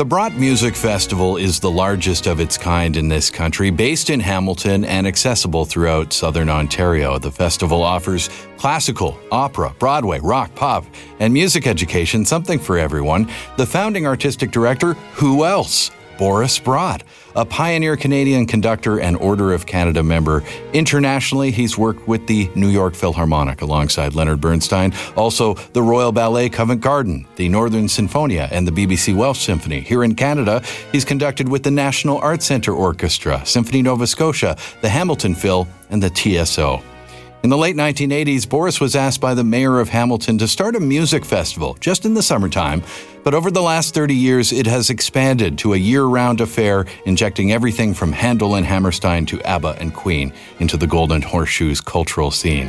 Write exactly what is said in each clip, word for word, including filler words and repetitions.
The Brat Music Festival is the largest of its kind in this country, based in Hamilton and accessible throughout southern Ontario. The festival offers classical, opera, Broadway, rock, pop, and music education, something for everyone. The founding artistic director, who else? Boris Brat, a pioneer Canadian conductor and Order of Canada member. Internationally, he's worked with the New York Philharmonic alongside Leonard Bernstein, also the Royal Ballet Covent Garden, the Northern Sinfonia, and the B B C Welsh Symphony. Here in Canada, he's conducted with the National Arts Centre Orchestra, Symphony Nova Scotia, the Hamilton Phil, and the T S O. In the late nineteen eighties, Boris was asked by the mayor of Hamilton to start a music festival just in the summertime. But over the last thirty years, it has expanded to a year-round affair, injecting everything from Handel and Hammerstein to ABBA and Queen into the Golden Horseshoe's cultural scene.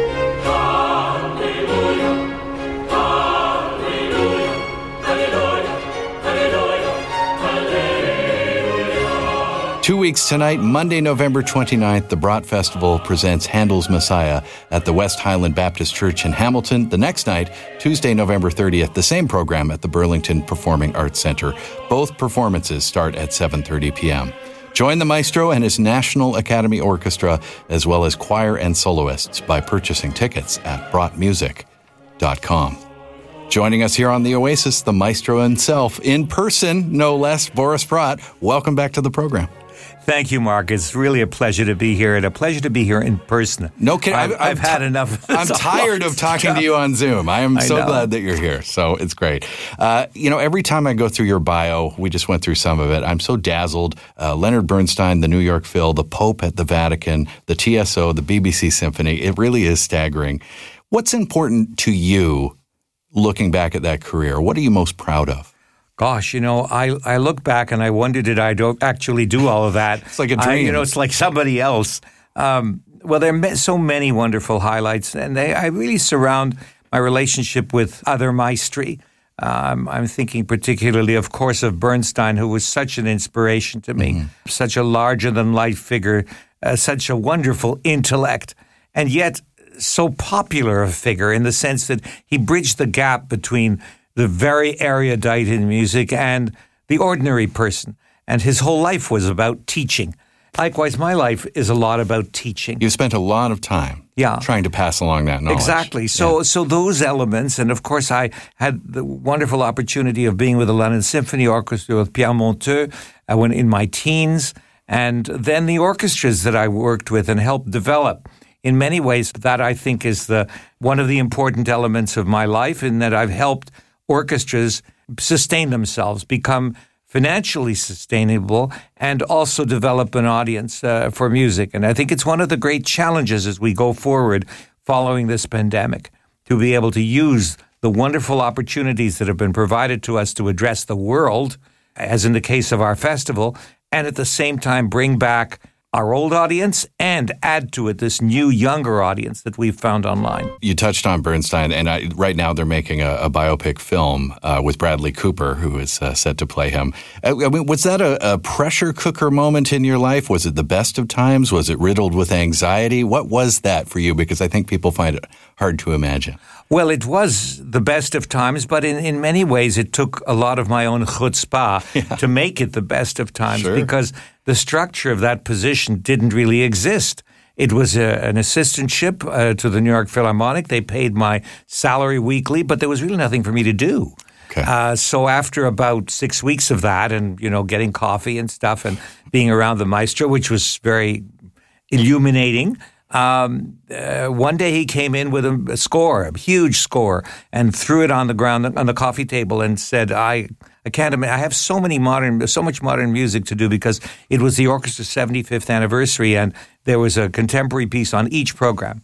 Two weeks tonight, Monday, November twenty-ninth, the Brat Festival presents Handel's Messiah at the West Highland Baptist Church in Hamilton. The next night, Tuesday, November thirtieth, the same program at the Burlington Performing Arts Centre. Both performances start at seven thirty p.m. Join the maestro and his National Academy Orchestra, as well as choir and soloists, by purchasing tickets at brat music dot com. Joining us here on The Oasis, the maestro himself, in person, no less, Boris Brat. Welcome back to the program. Thank you, Mark. It's really a pleasure to be here, and a pleasure to be here in person. No kidding. I've, I've, I've t- had enough. I'm tired of talking stuff. to you on Zoom. I am I so know. glad that you're here. So it's great. Uh, you know, every time I go through your bio, we just went through some of it, I'm so dazzled. Uh, Leonard Bernstein, the New York Phil, the Pope at the Vatican, the T S O, the B B C Symphony. It really is staggering. What's important to you looking back at that career? What are you most proud of? Gosh, you know, I, I look back and I wonder, did I do, actually do all of that? It's like a I, dream. you know, it's like somebody else. Um, well, there are so many wonderful highlights, and they, I really surround my relationship with other maestri. Um, I'm thinking particularly, of course, of Bernstein, who was such an inspiration to me, mm-hmm. such a larger-than-life figure, uh, such a wonderful intellect, and yet so popular a figure in the sense that he bridged the gap between the very erudite in music and the ordinary person. And his whole life was about teaching. Likewise, my life is a lot about teaching. You've spent a lot of time yeah. trying to pass along that knowledge. Exactly. So yeah. so those elements, and of course I had the wonderful opportunity of being with the London Symphony Orchestra with Pierre Monteux uh, when in my teens, and then the orchestras that I worked with and helped develop. In many ways, that I think is the one of the important elements of my life, in that I've helped orchestras sustain themselves, become financially sustainable, and also develop an audience uh, for music. And I think it's one of the great challenges as we go forward following this pandemic, to be able to use the wonderful opportunities that have been provided to us to address the world, as in the case of our festival, and at the same time bring back our old audience and add to it this new, younger audience that we've found online. You touched on Bernstein, and I, right now they're making a, a biopic film uh, with Bradley Cooper, who is uh, set to play him. I, I mean, was that a, a pressure cooker moment in your life? Was it the best of times? Was it riddled with anxiety? What was that for you? Because I think people find it hard to imagine. Well, it was the best of times, but in, in many ways it took a lot of my own chutzpah yeah. to make it the best of times, sure. because the structure of that position didn't really exist. It was a, an assistantship uh, to the New York Philharmonic. They paid my salary weekly, but there was really nothing for me to do. Okay. Uh, so after about six weeks of that, and you know, getting coffee and stuff, and being around the maestro, which was very illuminating. Um, uh, one day he came in with a, a score, a huge score, and threw it on the ground on the coffee table and said, "I, I can't imagine. I have so many modern, so much modern music to do," because it was the orchestra's seventy-fifth anniversary, and there was a contemporary piece on each program.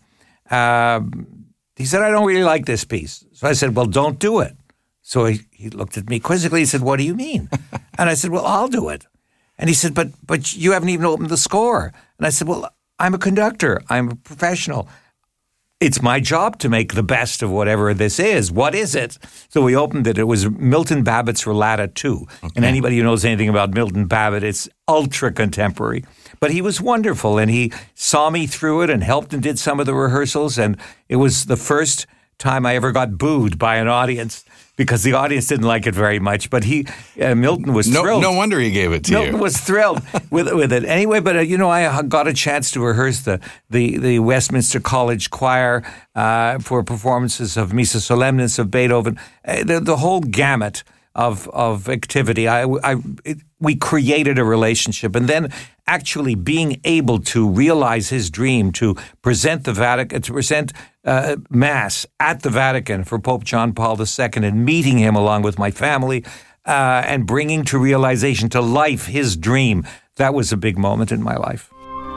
Uh, he said, "I don't really like this piece," so I said, "Well, don't do it." So he, he looked at me quizzically. He said, "What do you mean?" And I said, "Well, I'll do it." And he said, "But but you haven't even opened the score." And I said, "Well, I'm a conductor. I'm a professional. It's my job to make the best of whatever this is. What is it?" So we opened it. It was Milton Babbitt's Rollata two. Okay. And anybody who knows anything about Milton Babbitt, it's ultra contemporary. But he was wonderful, and he saw me through it and helped and did some of the rehearsals. And it was the first time I ever got booed by an audience, because the audience didn't like it very much. But he, uh, Milton was no, thrilled. No wonder he gave it to Milton you. was thrilled with with it. Anyway, but uh, you know, I got a chance to rehearse the the, the Westminster College Choir uh, for performances of Missa Solemnis of Beethoven, uh, the, the whole gamut of of activity. I, I it, we created a relationship, and then actually being able to realize his dream to present the Vatican, to present uh, Mass at the Vatican for Pope John Paul the Second, and meeting him along with my family, uh, and bringing to realization, to life, his dream. That was a big moment in my life.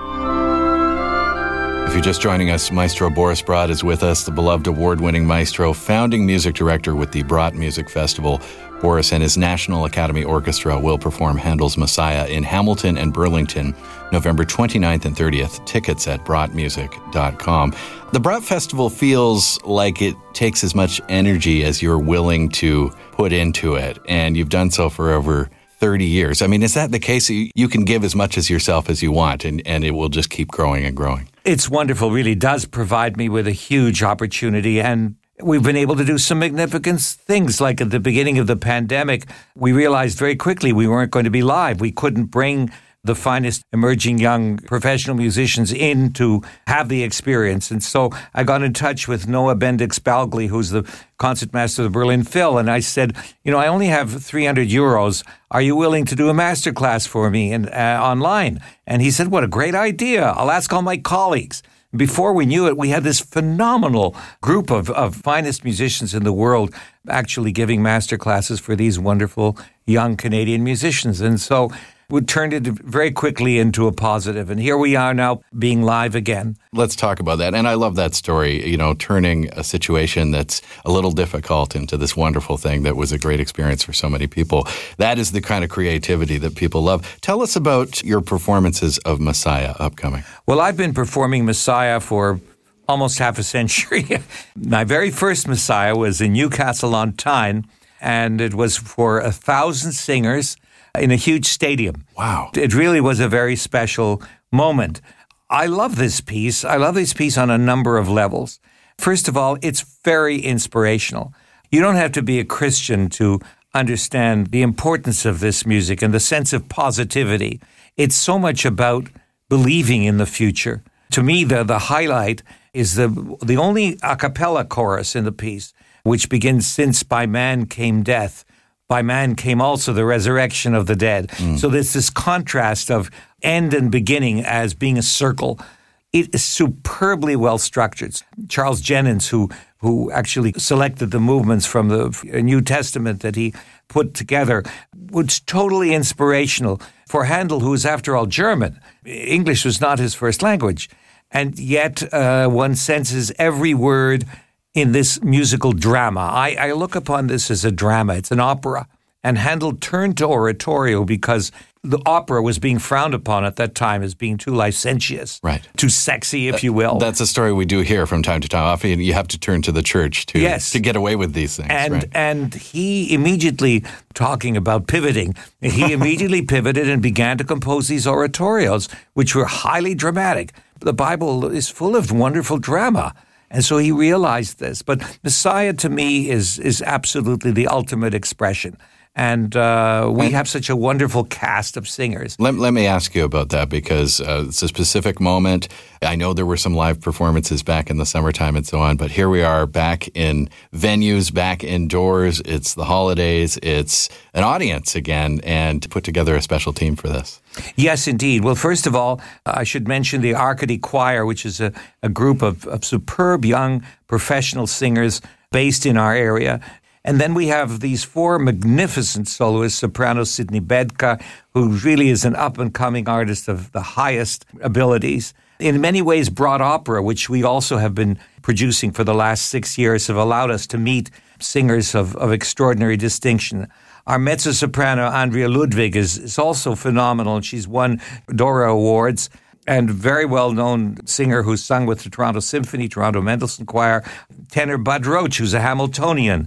If you're just joining us, Maestro Boris Brott is with us, the beloved award-winning maestro, founding music director with the Brott Music Festival. Boris and his National Academy Orchestra will perform Handel's Messiah in Hamilton and Burlington, November twenty-ninth and thirtieth. Tickets at brott music dot com. The Brott Festival feels like it takes as much energy as you're willing to put into it, and you've done so for over thirty years. I mean, is that the case? You can give as much as yourself as you want, and, and it will just keep growing and growing. It's wonderful. Really does provide me with a huge opportunity, and we've been able to do some magnificent things. Like at the beginning of the pandemic, we realized very quickly we weren't going to be live. We couldn't bring the finest emerging young professional musicians in to have the experience. And so I got in touch with Noah Bendix-Balgley, who's the concertmaster of the Berlin Phil, and I said, you know, I only have three hundred euros. Are you willing to do a master class for me in, uh, online? And he said, what a great idea. I'll ask all my colleagues. Before we knew it, we had this phenomenal group of, of finest musicians in the world actually giving master classes for these wonderful young Canadian musicians. And so we turned it very quickly into a positive. And here we are now being live again. Let's talk about that. And I love that story, you know, turning a situation that's a little difficult into this wonderful thing that was a great experience for so many people. That is the kind of creativity that people love. Tell us about your performances of Messiah upcoming. Well, I've been performing Messiah for almost half a century. My very first Messiah was in Newcastle on Tyne, and it was for a thousand singers in a huge stadium. Wow. It really was a very special moment. I love this piece. I love this piece on a number of levels. First of all, it's very inspirational. You don't have to be a Christian to understand the importance of this music and the sense of positivity. It's so much about believing in the future. To me, the, the highlight is the the only a cappella chorus in the piece, which begins, since by man came death, by man came also the resurrection of the dead. Mm. So there's this contrast of end and beginning as being a circle. It is superbly well structured. Charles Jennens, who who actually selected the movements from the New Testament that he put together, was totally inspirational for Handel, who is, after all, German. English was not his first language. And yet uh, one senses every word in this musical drama. I, I look upon this as a drama. It's an opera. And Handel turned to oratorio because the opera was being frowned upon at that time as being too licentious, right? Too sexy, if you will. That's a story we do hear from time to time. Often you have to turn to the church to, yes. to get away with these things. And right? and he immediately, talking about pivoting, he immediately pivoted and began to compose these oratorios, which were highly dramatic. The Bible is full of wonderful drama. And so he realized this. But Messiah, to me, is is absolutely the ultimate expression. And uh, we have such a wonderful cast of singers. Let, let me ask you about that, because uh, it's a specific moment. I know there were some live performances back in the summertime and so on, but here we are back in venues, back indoors. It's the holidays. It's an audience again, and to put together a special team for this. Yes, indeed. Well, first of all, I should mention the Arcady Choir, which is a, a group of, of superb young professional singers based in our area. And then we have these four magnificent soloists, soprano Sydney Bedka, who really is an up-and-coming artist of the highest abilities. In many ways, Broad Opera, which we also have been producing for the last six years, have allowed us to meet singers of, of extraordinary distinction. Our mezzo-soprano, Andrea Ludwig, is, is also phenomenal, and she's won Dora Awards. And very well-known singer who's sung with the Toronto Symphony, Toronto Mendelssohn Choir, tenor Bud Roach, who's a Hamiltonian.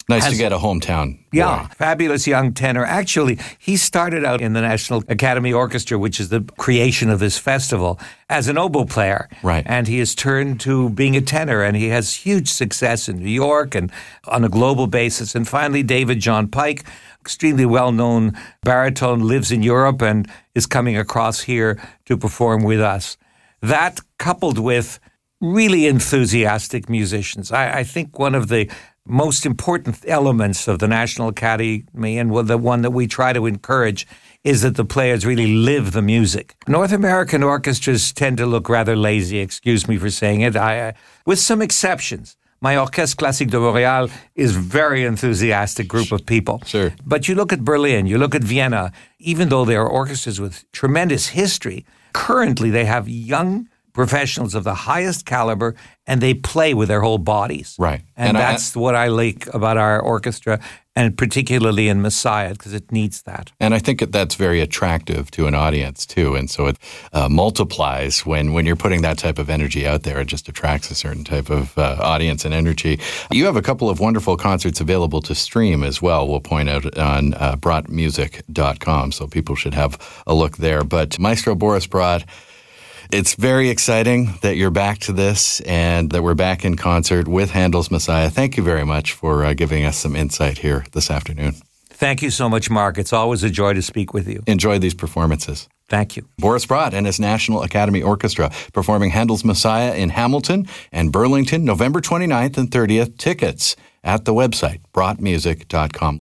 Nice has, to get a hometown boy. Yeah, fabulous young tenor. Actually, he started out in the National Academy Orchestra, which is the creation of this festival, as an oboe player. Right. And he has turned to being a tenor, and he has huge success in New York and on a global basis. And finally, David John Pike, extremely well-known baritone, lives in Europe and is coming across here to perform with us. That, coupled with really enthusiastic musicians, I, I think one of the most important elements of the National Academy, and the one that we try to encourage, is that the players really live the music. North American orchestras tend to look rather lazy, excuse me for saying it, I, uh, with some exceptions. My Orchestre Classique de Montréal is a very enthusiastic group of people. Sure. But you look at Berlin, you look at Vienna, even though they are orchestras with tremendous history, currently they have young professionals of the highest caliber, and they play with their whole bodies. Right. And, and that's I, what I like about our orchestra, and particularly in Messiah, because it needs that. And I think that that's very attractive to an audience, too. And so it uh, multiplies when, when you're putting that type of energy out there. It just attracts a certain type of uh, audience and energy. You have a couple of wonderful concerts available to stream as well. We'll point out on uh, brat music dot com, so people should have a look there. But Maestro Boris Brott, it's very exciting that you're back to this and that we're back in concert with Handel's Messiah. Thank you very much for uh, giving us some insight here this afternoon. Thank you so much, Mark. It's always a joy to speak with you. Enjoy these performances. Thank you. Boris Brott and his National Academy Orchestra performing Handel's Messiah in Hamilton and Burlington, November twenty-ninth and thirtieth. Tickets at the website, brat music dot com.